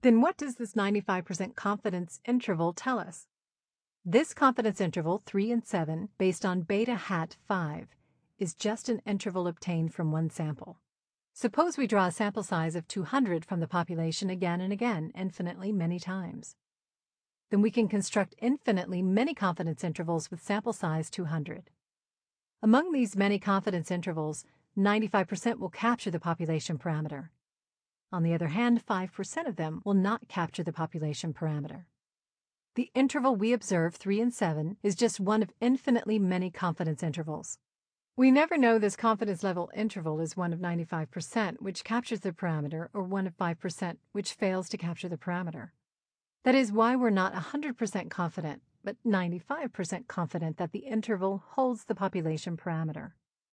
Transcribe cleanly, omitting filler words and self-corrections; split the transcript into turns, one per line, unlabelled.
Then what does this 95% confidence interval tell us? This confidence interval, 3 and 7, based on beta hat 5, is just an interval obtained from one sample. Suppose we draw a sample size of 200 from the population again and again, infinitely many times. Then we can construct infinitely many confidence intervals with sample size 200. Among these many confidence intervals, 95% will capture the population parameter. On the other hand, 5% of them will not capture the population parameter. The interval we observe, 3 and 7, is just one of infinitely many confidence intervals. We never know this confidence level interval is one of 95%, which captures the parameter, or one of 5%, which fails to capture the parameter. That is why we're not 100% confident, but 95% confident that the interval holds the population parameter.